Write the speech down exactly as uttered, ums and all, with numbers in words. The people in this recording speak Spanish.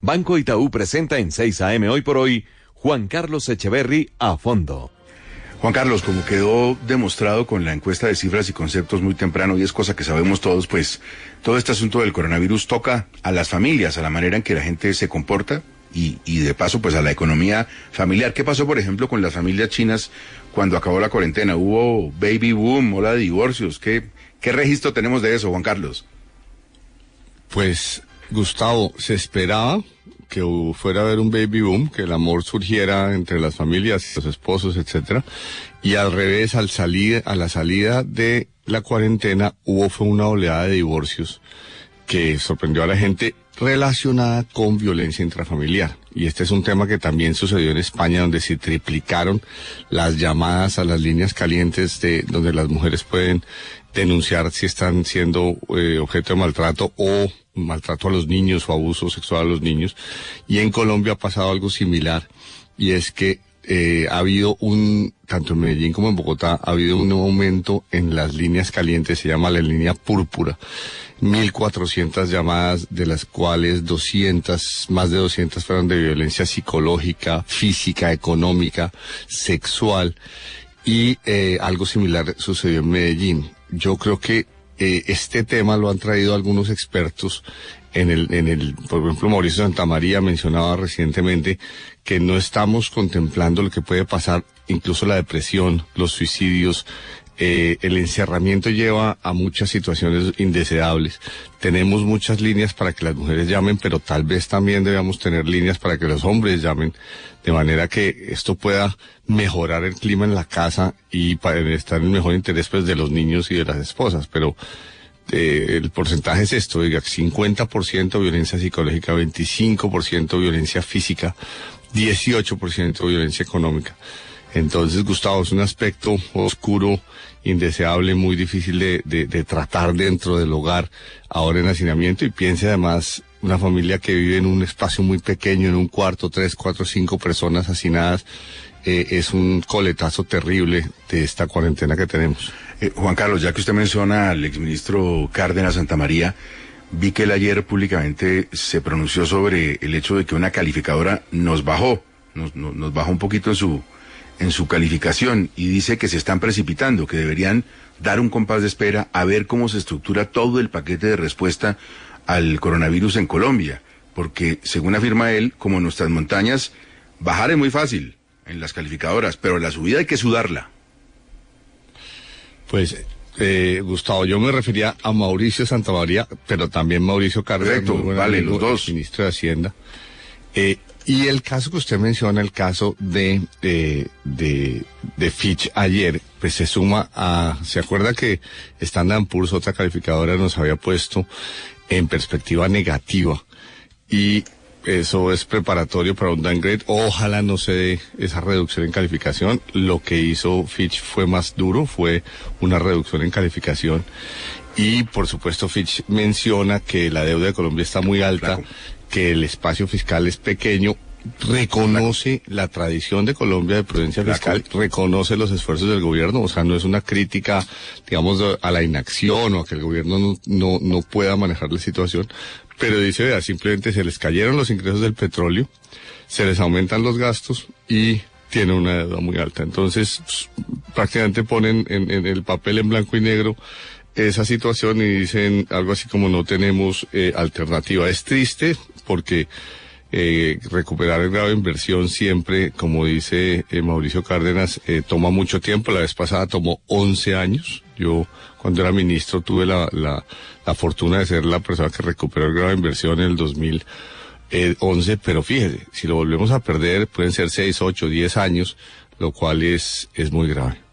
Banco Itaú presenta en seis a eme hoy por hoy Juan Carlos Echeverry a fondo. Juan Carlos, como quedó demostrado con la encuesta de cifras y conceptos muy temprano, y es cosa que sabemos todos, pues todo este asunto del coronavirus toca a las familias, a la manera en que la gente se comporta y, y de paso pues a la economía familiar. ¿Qué pasó, por ejemplo, con las familias chinas cuando acabó la cuarentena? ¿Hubo baby boom, ola de divorcios? ¿Qué, qué registro tenemos de eso, Juan Carlos? Pues, Gustavo, se esperaba que fuera a haber un baby boom, que el amor surgiera entre las familias, los esposos, etcétera, y al revés, al salir, a la salida de la cuarentena, hubo fue una oleada de divorcios que sorprendió a la gente relacionada con violencia intrafamiliar. Y este es un tema que también sucedió en España, donde se triplicaron las llamadas a las líneas calientes de donde las mujeres pueden denunciar si están siendo eh, objeto de maltrato o maltrato a los niños o abuso sexual a los niños. Y en Colombia ha pasado algo similar, y es que eh, ha habido un, tanto en Medellín como en Bogotá, ha habido un aumento en las líneas calientes, se llama la línea púrpura, mil cuatrocientas llamadas, de las cuales doscientas, más de doscientas fueron de violencia psicológica, física, económica, sexual, y eh, algo similar sucedió en Medellín. Yo creo que eh, este tema lo han traído algunos expertos en el, en el, por ejemplo, Mauricio Santamaría mencionaba recientemente que no estamos contemplando lo que puede pasar, incluso la depresión, los suicidios. Eh, el encerramiento lleva a muchas situaciones indeseables. Tenemos muchas líneas para que las mujeres llamen, pero tal vez también debamos tener líneas para que los hombres llamen, de manera que esto pueda mejorar el clima en la casa y para estar en el mejor interés pues de los niños y de las esposas. Pero eh, el porcentaje es esto, diga, cincuenta por ciento violencia psicológica, veinticinco por ciento violencia física, dieciocho por ciento violencia económica. Entonces, Gustavo, es un aspecto oscuro, indeseable, muy difícil de, de, de tratar dentro del hogar, ahora en hacinamiento. Y piense además, una familia que vive en un espacio muy pequeño, en un cuarto, tres, cuatro, cinco personas hacinadas, eh, es un coletazo terrible de esta cuarentena que tenemos. Eh, Juan Carlos, ya que usted menciona al exministro Cárdenas Santamaría, vi que él ayer públicamente se pronunció sobre el hecho de que una calificadora nos bajó, nos, nos, nos bajó un poquito en su... en su calificación, y dice que se están precipitando, que deberían dar un compás de espera a ver cómo se estructura todo el paquete de respuesta al coronavirus en Colombia, porque según afirma él, como nuestras montañas, bajar es muy fácil en las calificadoras, pero la subida hay que sudarla. Pues, eh, Gustavo, yo me refería a Mauricio Santamaría, pero también Mauricio Cárdenas, correcto, vale, amigo, los dos, ministro de Hacienda. Eh, Y el caso que usted menciona, el caso de, eh, de, de Fitch ayer, pues se suma a, ¿se acuerda que Standard and Poor's, otra calificadora, nos había puesto en perspectiva negativa? Y eso es preparatorio para un downgrade. Ojalá no se dé esa reducción en calificación. Lo que hizo Fitch fue más duro, fue una reducción en calificación. Y por supuesto Fitch menciona que la deuda de Colombia está muy alta, claro, que el espacio fiscal es pequeño, reconoce la tradición de Colombia de prudencia fiscal, reconoce los esfuerzos del gobierno, o sea, no es una crítica, digamos, a la inacción o a que el gobierno no, no, no pueda manejar la situación, pero dice, vea, simplemente se les cayeron los ingresos del petróleo, se les aumentan los gastos y tiene una deuda muy alta. Entonces, pues, prácticamente ponen en, en el papel en blanco y negro esa situación y dicen algo así como no tenemos eh, alternativa. Es triste porque eh, recuperar el grado de inversión siempre, como dice eh, Mauricio Cárdenas, eh, toma mucho tiempo. La vez pasada tomó once años. Yo cuando era ministro tuve la, la, la fortuna de ser la persona que recuperó el grado de inversión en el dos mil once, pero fíjese, si lo volvemos a perder pueden ser seis, ocho, diez años, lo cual es, es muy grave.